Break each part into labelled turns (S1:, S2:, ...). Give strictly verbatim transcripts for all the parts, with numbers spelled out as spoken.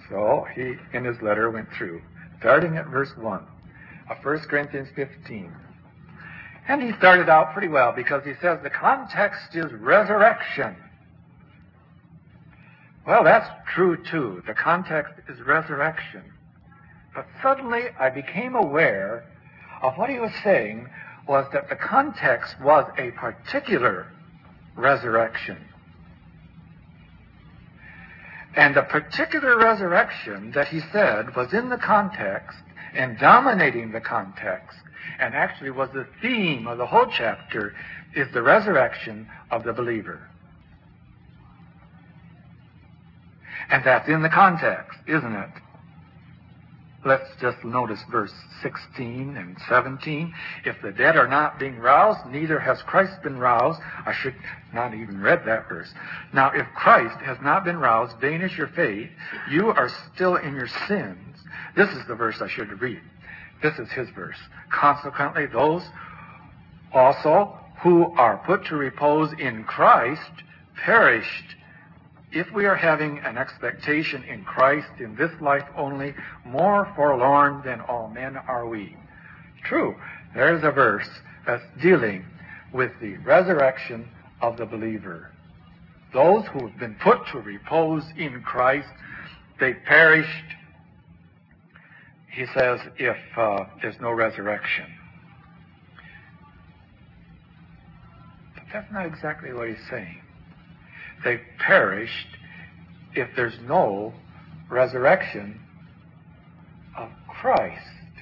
S1: So he, in his letter, went through, starting at verse one of First Corinthians fifteen. And he started out pretty well because he says the context is resurrection. Well, that's true too. The context is resurrection. But suddenly I became aware of what he was saying was that the context was a particular resurrection. And the particular resurrection that he said was in the context and dominating the context, and actually was the theme of the whole chapter, is the resurrection of the believer. And that's in the context, isn't it? Let's just notice verse sixteen and seventeen. If the dead are not being roused, neither has Christ been roused. I should not even read that verse. Now, if Christ has not been roused, vain is your faith. You are still in your sins. This is the verse I should read. This is his verse. Consequently, those also who are put to repose in Christ perished. If we are having an expectation in Christ in this life only, more forlorn than all men are we. True, there's a verse that's dealing with the resurrection of the believer. Those who have been put to repose in Christ, they perished, he says, if uh, there's no resurrection. But that's not exactly what he's saying. They perished if there's no resurrection of Christ.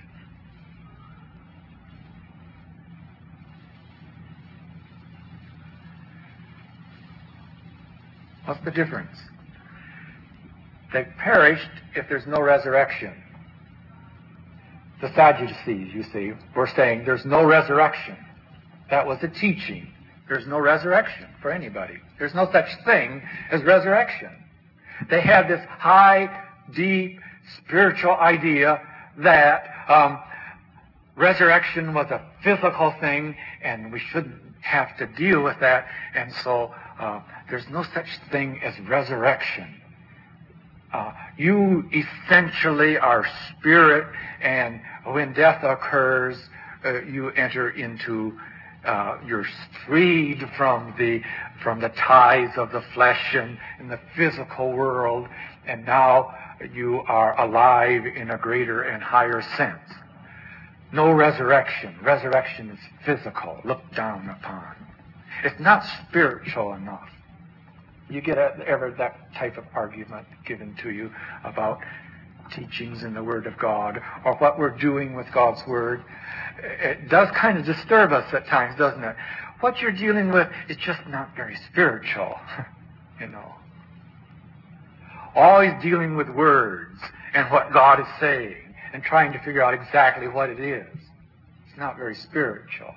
S1: What's the difference? They perished if there's no resurrection. The Sadducees, you see, were saying there's no resurrection. That was the teaching. There's no resurrection for anybody. There's no such thing as resurrection. They had this high, deep, spiritual idea that um, resurrection was a physical thing and we shouldn't have to deal with that. And so uh, there's no such thing as resurrection. Uh, you essentially are spirit, and when death occurs, uh, you enter into Uh, you're freed from the from the ties of the flesh and, and the physical world, and now you are alive in a greater and higher sense. No resurrection. Resurrection is physical, looked down upon. It's not spiritual enough. You get a, ever that type of argument given to you about teachings in the Word of God, or what we're doing with God's Word. It does kind of disturb us at times, doesn't it? What you're dealing with is just not very spiritual, you know. Always dealing with words and what God is saying and trying to figure out exactly what it is. It's not very spiritual.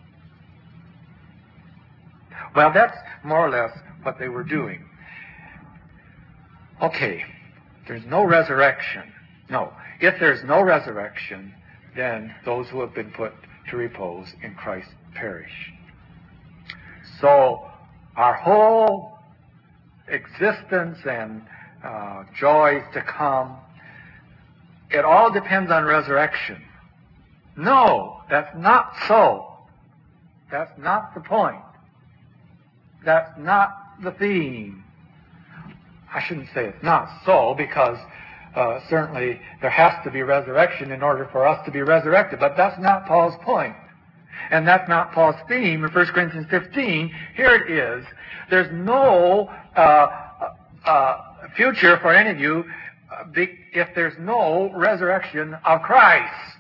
S1: Well, that's more or less what they were doing. Okay. There's no resurrection. No. If there's no resurrection, then those who have been put to repose in Christ perish. So our whole existence and uh, joys to come, it all depends on resurrection. No, that's not so. That's not the point. That's not the theme. I shouldn't say it's not so, because uh, certainly there has to be resurrection in order for us to be resurrected. But that's not Paul's point. And that's not Paul's theme in First Corinthians fifteen. Here it is. There's no uh, uh, future for any of you if there's no resurrection of Christ.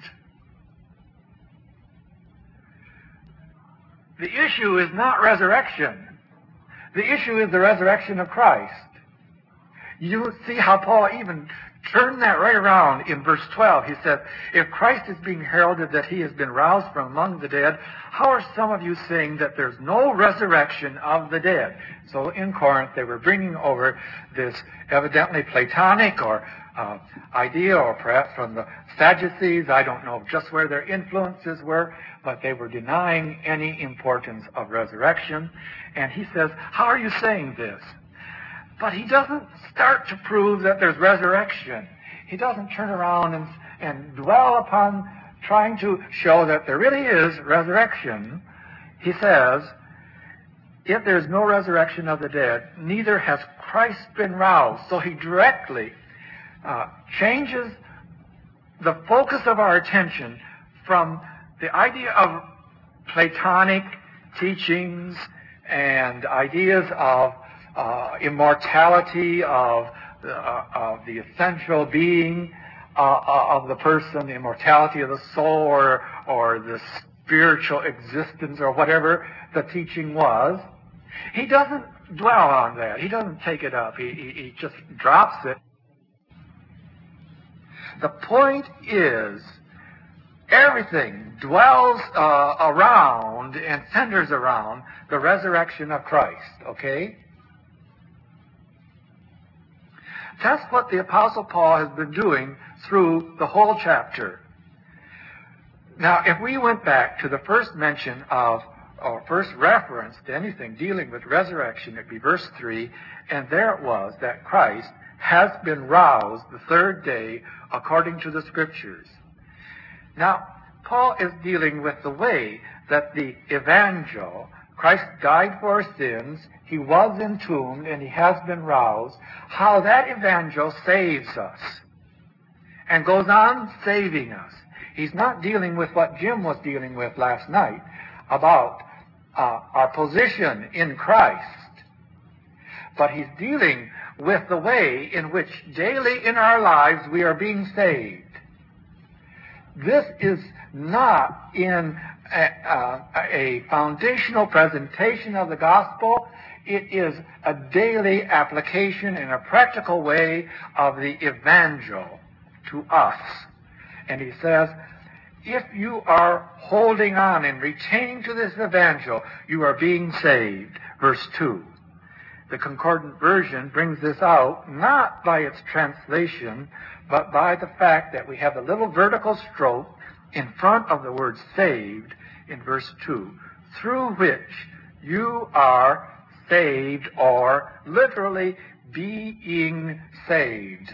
S1: The issue is not resurrection. The issue is the resurrection of Christ. You see how Paul even turned that right around in verse twelve. He said, if Christ is being heralded that he has been roused from among the dead, how are some of you saying that there's no resurrection of the dead? So in Corinth, they were bringing over this evidently Platonic or uh, idea, or perhaps from the Sadducees. I don't know just where their influences were, but they were denying any importance of resurrection. And he says, how are you saying this? But he doesn't start to prove that there's resurrection. He doesn't turn around and, and dwell upon trying to show that there really is resurrection. He says, if there's no resurrection of the dead, neither has Christ been roused. So he directly uh, changes the focus of our attention from the idea of Platonic teachings and ideas of uh, immortality, of, uh, of the essential being uh, of the person, the immortality of the soul, or, or the spiritual existence, or whatever the teaching was. He doesn't dwell on that. He doesn't take it up. He, he, he just drops it. The point is, everything dwells uh, around and centers around the resurrection of Christ, okay? That's what the Apostle Paul has been doing through the whole chapter. Now, if we went back to the first mention of, or first reference to anything dealing with resurrection, it'd be verse three, and there it was that Christ has been roused the third day according to the Scriptures. Now, Paul is dealing with the way that the evangel, Christ died for our sins, he was entombed, and he has been roused, how that evangel saves us and goes on saving us. He's not dealing with what Jim was dealing with last night about uh, our position in Christ, but he's dealing with the way in which daily in our lives we are being saved. This is not in a, uh, a foundational presentation of the gospel. It is a daily application in a practical way of the evangel to us. And he says, if you are holding on and retaining to this evangel, you are being saved. Verse two. The Concordant Version brings this out not by its translation, but by the fact that we have a little vertical stroke in front of the word saved in verse two, through which you are saved, or literally being saved.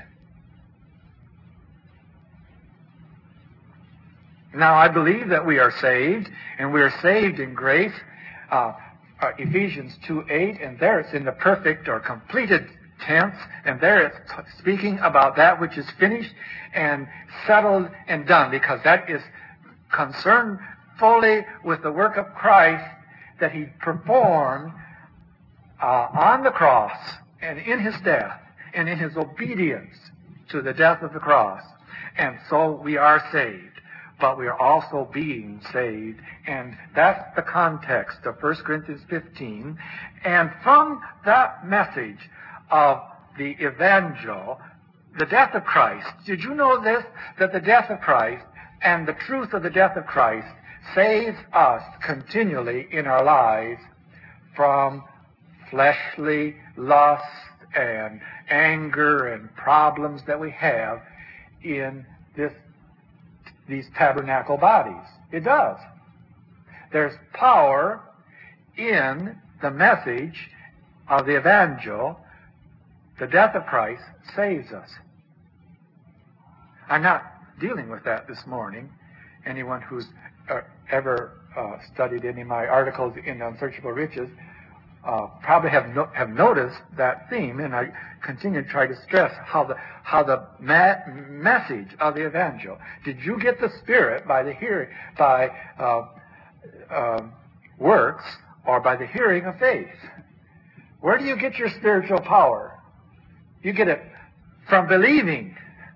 S1: Now, I believe that we are saved, and we are saved in grace. Uh, uh, Ephesians two eight, and there it's in the perfect or completed tense, and there it's t- speaking about that which is finished and settled and done, because that is concerned fully with the work of Christ that he performed uh, on the cross and in his death and in his obedience to the death of the cross. And so we are saved. But we are also being saved. And that's the context of First Corinthians fifteen. And from that message of the evangel, the death of Christ, did you know this? That the death of Christ and the truth of the death of Christ saves us continually in our lives from fleshly lust and anger and problems that we have in this these tabernacle bodies. It does. There's power in the message of the evangel. The death of Christ saves us. I'm not dealing with that this morning. Anyone who's uh, ever uh, studied any of my articles in Unsearchable Riches uh, probably have no, have noticed that theme, and I continue to try to stress how the how the ma- message of the evangel. Did you get the Spirit by the hearing by uh, uh, works, or by the hearing of faith? Where do you get your spiritual power? You get it from believing,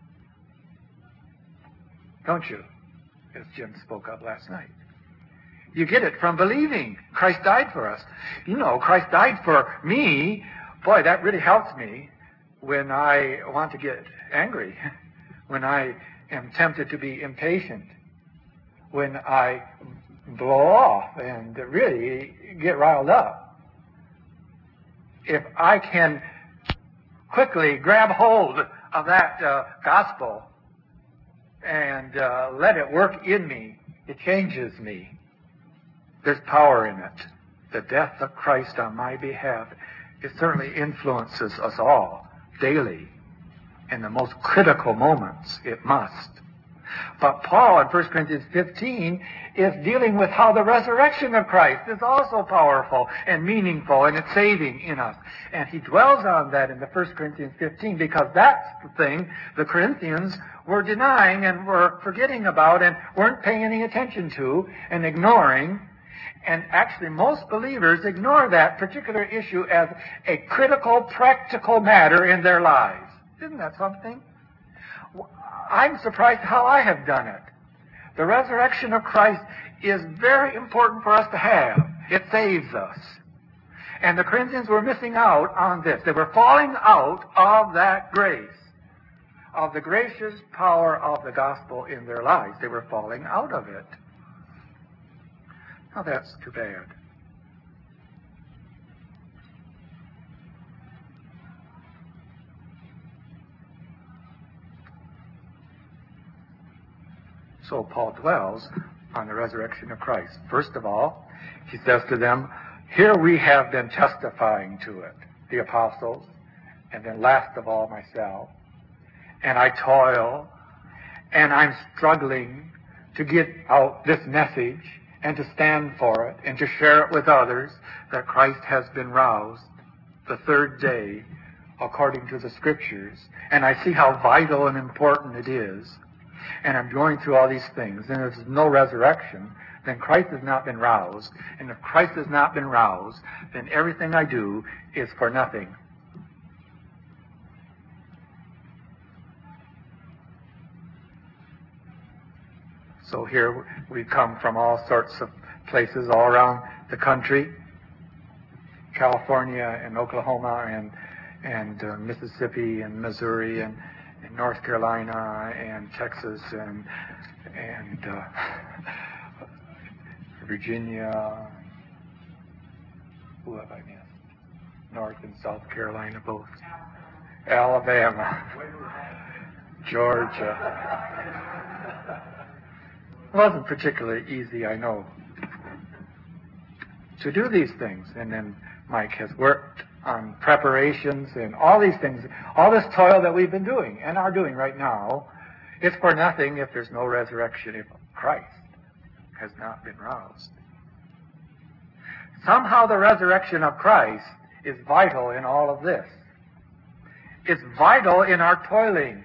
S1: don't you? As Jim spoke up last night. You get it from believing. Christ died for us. You know, Christ died for me. Boy, that really helps me when I want to get angry, when I am tempted to be impatient, when I blow off and really get riled up. If I can quickly grab hold of that uh, gospel and uh, let it work in me, it changes me. There's power in it. The death of Christ on my behalf It certainly influences us all daily. In the most critical moments, it must. But Paul in First Corinthians fifteen is dealing with how the resurrection of Christ is also powerful and meaningful and it's saving in us. And he dwells on that in the First Corinthians fifteen because that's the thing the Corinthians were denying and were forgetting about and weren't paying any attention to and ignoring. And actually most believers ignore that particular issue as a critical, practical matter in their lives. Isn't that something? I'm surprised how I have done it. The resurrection of Christ is very important for us to have. It saves us. And the Corinthians were missing out on this. They were falling out of that grace, of the gracious power of the gospel in their lives. They were falling out of it. Now that's too bad. So Paul dwells on the resurrection of Christ. First of all, he says to them, here we have been testifying to it, the apostles, and then last of all myself. And I toil, and I'm struggling to get out this message and to stand for it and to share it with others that Christ has been roused the third day according to the Scriptures. And I see how vital and important it is. And I'm going through all these things. And if there's no resurrection, then Christ has not been roused. And if Christ has not been roused, then everything I do is for nothing. So here we come from all sorts of places all around the country. California and Oklahoma and, and uh, Mississippi and Missouri and in North Carolina and Texas and and uh, Virginia. Who have I missed? North and South Carolina both. Alabama. Georgia. It wasn't particularly easy, I know, to do these things. And then Mike has worked on preparations and all these things, all this toil that we've been doing and are doing right now, is for nothing if there's no resurrection, if Christ has not been roused. Somehow the resurrection of Christ is vital in all of this. It's vital in our toiling.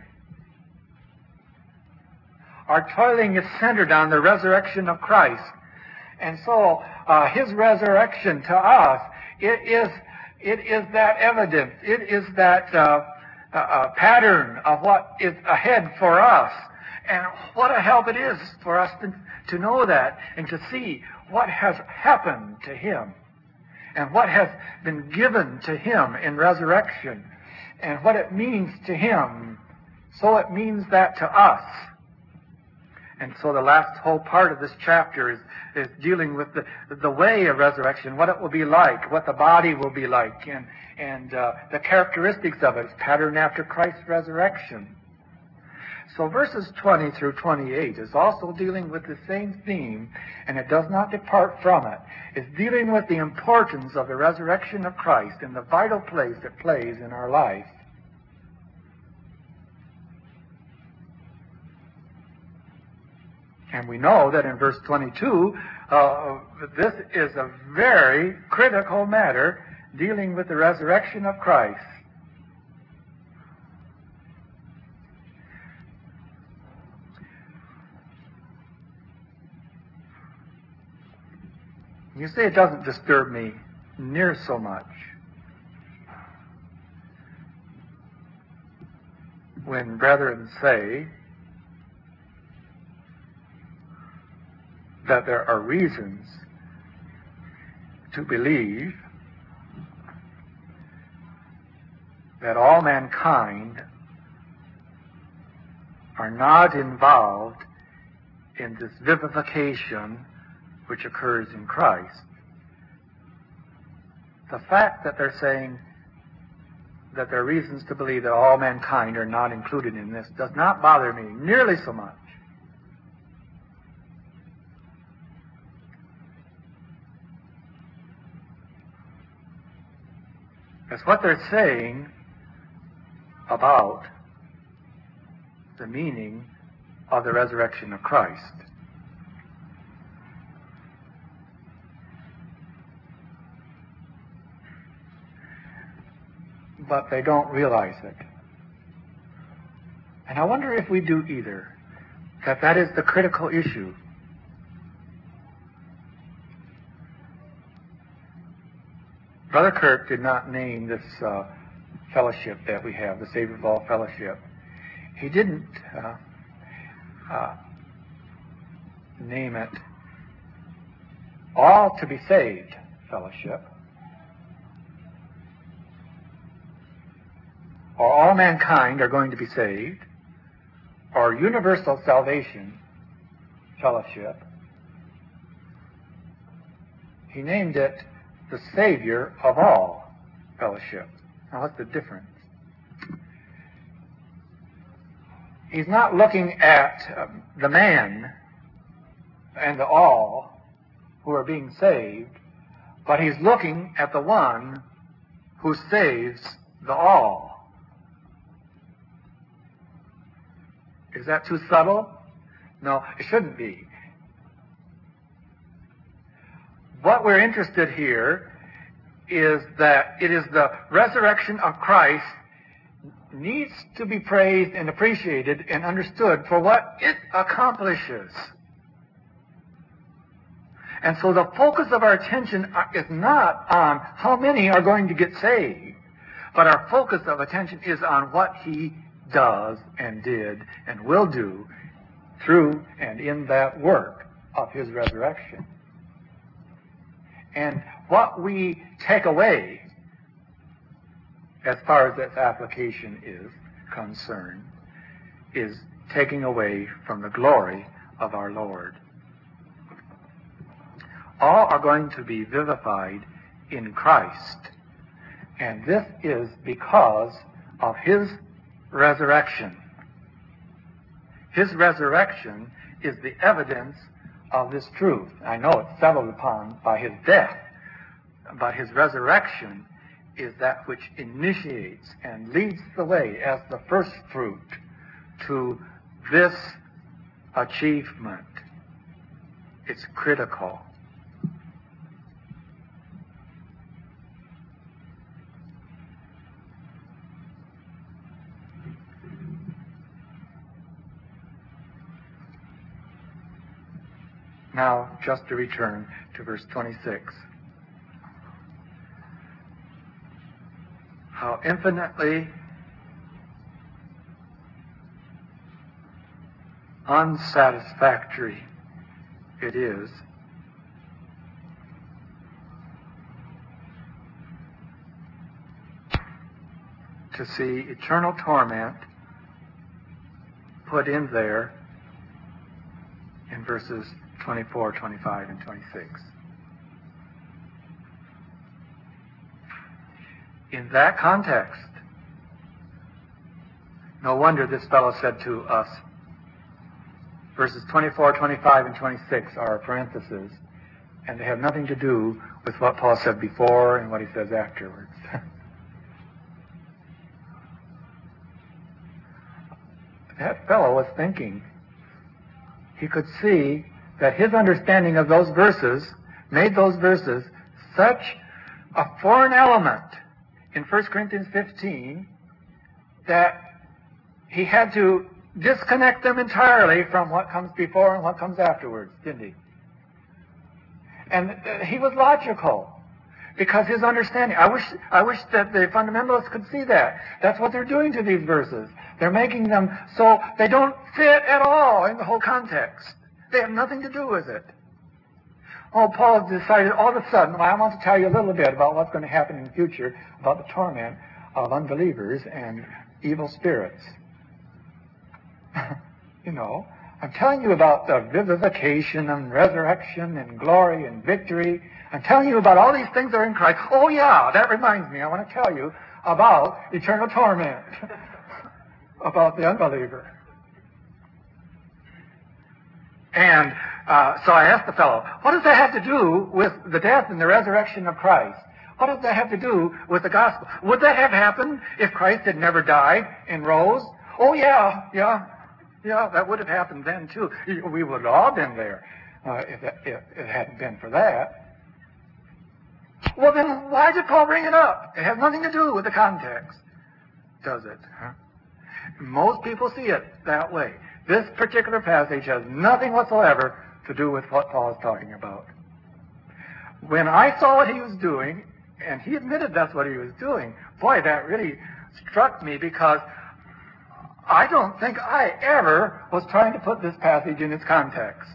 S1: Our toiling is centered on the resurrection of Christ. And so uh, His resurrection to us, it is It is that evidence. It is that uh, uh, pattern of what is ahead for us. And what a help it is for us to, to know that and to see what has happened to Him and what has been given to Him in resurrection and what it means to Him. So it means that to us. And so the last whole part of this chapter is, is dealing with the, the way of resurrection, what it will be like, what the body will be like, and, and uh, the characteristics of it. It's patterned after Christ's resurrection. So verses twenty through twenty-eight is also dealing with the same theme, and it does not depart from it. It's dealing with the importance of the resurrection of Christ and the vital place it plays in our life. And we know that in verse twenty-two, uh, this is a very critical matter dealing with the resurrection of Christ. You see, it doesn't disturb me near so much when brethren say that there are reasons to believe that all mankind are not involved in this vivification which occurs in Christ. The fact that they're saying that there are reasons to believe that all mankind are not included in this does not bother me nearly so much. It's what they're saying about the meaning of the resurrection of Christ. But they don't realize it. And I wonder if we do either, that that is the critical issue. Brother Kirk did not name this uh, fellowship that we have, the Savior of All Fellowship. He didn't uh, uh, name it All to be Saved Fellowship, or All Mankind are going to be saved, or Universal Salvation Fellowship. He named it the Savior of All Fellowship. Now, what's the difference? He's not looking at um, the man and the all who are being saved, but he's looking at the one who saves the all. Is that too subtle? No, it shouldn't be. What we're interested here is that it is the resurrection of Christ needs to be praised and appreciated and understood for what it accomplishes. And so the focus of our attention is not on how many are going to get saved, but our focus of attention is on what He does and did and will do through and in that work of His resurrection. And what we take away, as far as its application is concerned, is taking away from the glory of our Lord. All are going to be vivified in Christ, and this is because of His resurrection. His resurrection is the evidence of this truth. I know it's settled upon by His death, but His resurrection is that which initiates and leads the way as the first fruit to this achievement. It's critical. Now, just to return to verse twenty-six. How infinitely unsatisfactory it is to see eternal torment put in there in verses twenty-four, twenty-five, and twenty-six. In that context, no wonder this fellow said to us, verses twenty-four, twenty-five, and twenty-six are parentheses, and they have nothing to do with what Paul said before and what he says afterwards. That fellow was thinking. He could see that his understanding of those verses made those verses such a foreign element in First Corinthians fifteen that he had to disconnect them entirely from what comes before and what comes afterwards, didn't he? And uh, he was logical because his understanding, I wish, I wish that the fundamentalists could see that. That's what they're doing to these verses. They're making them so they don't fit at all in the whole context. They have nothing to do with it. Oh, Paul decided all of a sudden, well, I want to tell you a little bit about what's going to happen in the future about the torment of unbelievers and evil spirits. You know, I'm telling you about the vivification and resurrection and glory and victory. I'm telling you about all these things that are in Christ. Oh, yeah, that reminds me. I want to tell you about eternal torment, about the unbeliever. And uh, so I asked the fellow, what does that have to do with the death and the resurrection of Christ? What does that have to do with the gospel? Would that have happened if Christ had never died and rose? Oh, yeah, yeah, yeah, that would have happened then, too. We would have all been there uh, if, it, if it hadn't been for that. Well, then why did Paul bring it up? It has nothing to do with the context, does it? Huh? Most people see it that way. This particular passage has nothing whatsoever to do with what Paul is talking about. When I saw what he was doing, and he admitted that's what he was doing, boy, that really struck me, because I don't think I ever was trying to put this passage in its context.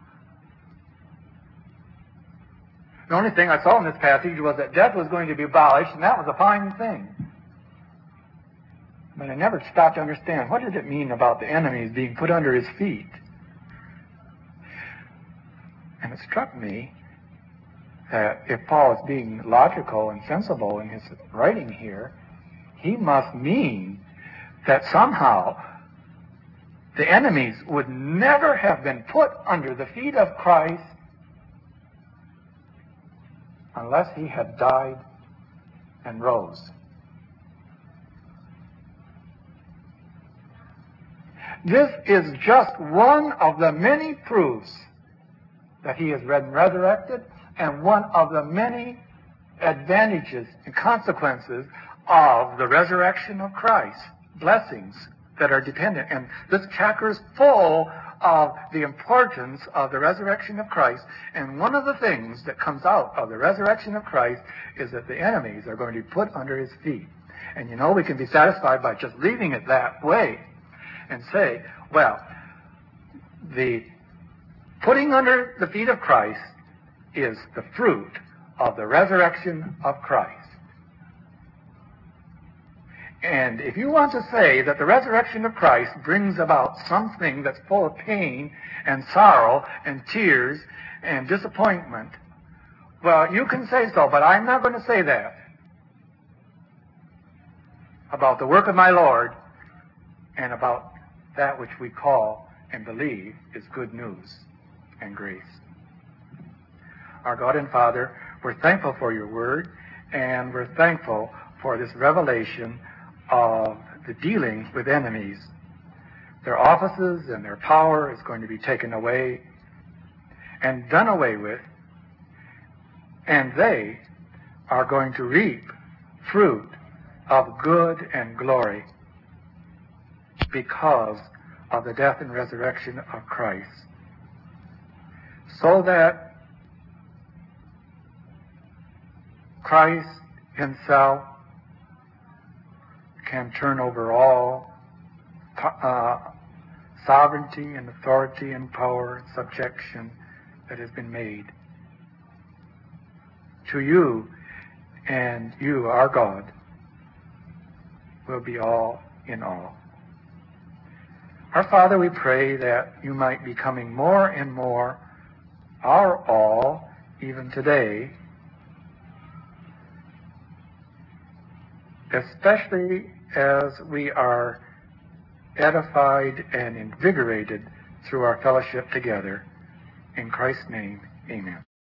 S1: The only thing I saw in this passage was that death was going to be abolished, and that was a fine thing. But I never stopped to understand, what did it mean about the enemies being put under his feet? And it struck me that if Paul is being logical and sensible in his writing here, he must mean that somehow the enemies would never have been put under the feet of Christ unless he had died and rose. This is just one of the many proofs that he has been resurrected, and one of the many advantages and consequences of the resurrection of Christ, blessings that are dependent. And this chapter is full of the importance of the resurrection of Christ. And one of the things that comes out of the resurrection of Christ is that the enemies are going to be put under his feet. And you know, we can be satisfied by just leaving it that way and say, well, the putting under the feet of Christ is the fruit of the resurrection of Christ. And if you want to say that the resurrection of Christ brings about something that's full of pain and sorrow and tears and disappointment, well, you can say so, but I'm not going to say that about the work of my Lord and about that which we call and believe is good news and grace. Our God and Father, we're thankful for your word, and we're thankful for this revelation of the dealing with enemies. Their offices and their power is going to be taken away and done away with, and they are going to reap fruit of good and glory because of the death and resurrection of Christ, so that Christ himself can turn over all uh, sovereignty and authority and power and subjection that has been made to you, and you, our God, will be all in all. Our Father, we pray that you might be coming more and more our all, even today, especially as we are edified and invigorated through our fellowship together. In Christ's name, amen.